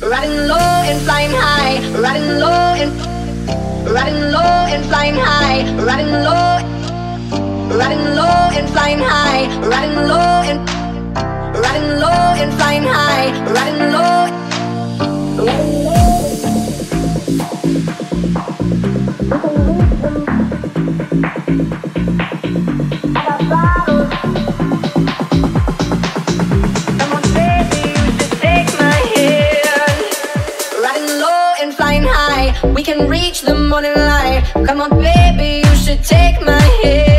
riding low and flying high, riding low and flying high, riding low and flying high, riding low and flying high, riding low. Come on, baby, you should take my hand. Riding low and flying high, we can reach the morning light. Come on, baby, you should take my hand.